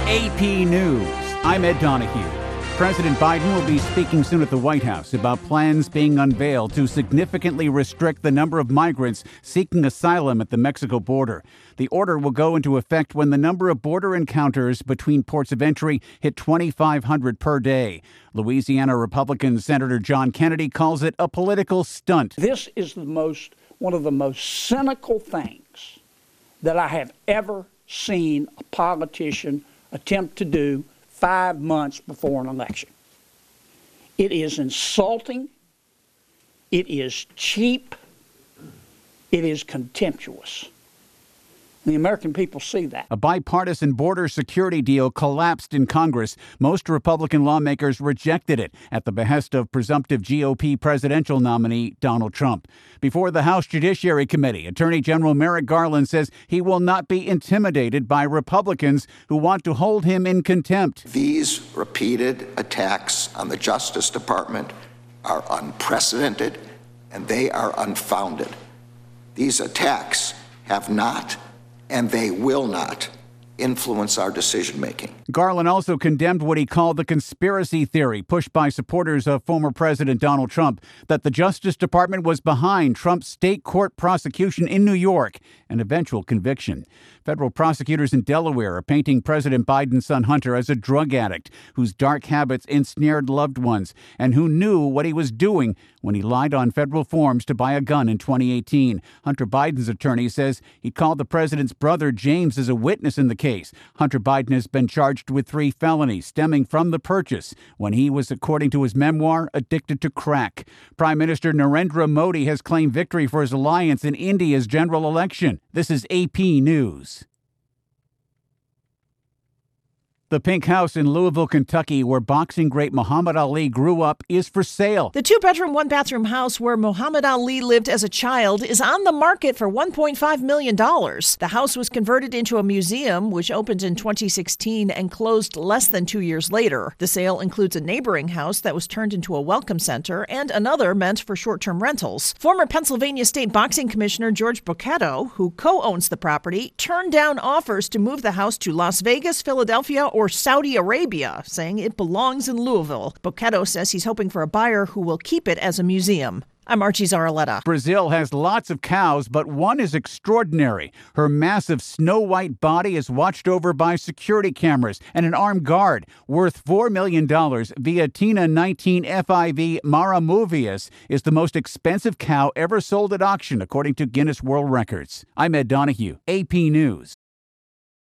AP News. I'm Ed Donahue. President Biden will be speaking soon at the White House about plans being unveiled to significantly restrict the number of migrants seeking asylum at the Mexico border. The order will go into effect when the number of border encounters between ports of entry hit 2,500 per day. Louisiana Republican Senator John Kennedy calls it a political stunt. This is one of the most cynical things that I have ever seen a politician attempt to do 5 months before an election. It is insulting, it is cheap, it is contemptuous. The American people see that. A bipartisan border security deal collapsed in Congress. Most Republican lawmakers rejected it at the behest of presumptive GOP presidential nominee Donald Trump. Before the House Judiciary Committee, Attorney General Merrick Garland says he will not be intimidated by Republicans who want to hold him in contempt. These repeated attacks on the Justice Department are unprecedented and they are unfounded. These attacks have not and they will not influence our decision-making. Garland also condemned what he called the conspiracy theory pushed by supporters of former President Donald Trump that the Justice Department was behind Trump's state court prosecution in New York and eventual conviction. Federal prosecutors in Delaware are painting President Biden's son Hunter as a drug addict whose dark habits ensnared loved ones and who knew what he was doing when he lied on federal forms to buy a gun in 2018. Hunter Biden's attorney says he called the president's brother James as a witness in the case. Hunter Biden has been charged with 3 felonies stemming from the purchase when he was, according to his memoir, addicted to crack. Prime Minister Narendra Modi has claimed victory for his alliance in India's general election. This is AP News. The Pink House in Louisville, Kentucky, where boxing great Muhammad Ali grew up, is for sale. The 2-bedroom, 1-bathroom house where Muhammad Ali lived as a child is on the market for $1.5 million. The house was converted into a museum, which opened in 2016 and closed less than 2 years later. The sale includes a neighboring house that was turned into a welcome center and another meant for short-term rentals. Former Pennsylvania State Boxing Commissioner George Bocchetto, who co-owns the property, turned down offers to move the house to Las Vegas, Philadelphia, or Saudi Arabia, saying it belongs in Louisville. Bocchetto says he's hoping for a buyer who will keep it as a museum. I'm Archie Zaraletta. Brazil has lots of cows, but one is extraordinary. Her massive snow-white body is watched over by security cameras and an armed guard. Worth $4 million, Viatina 19 FIV Maramovius is the most expensive cow ever sold at auction, according to Guinness World Records. I'm Ed Donahue, AP News.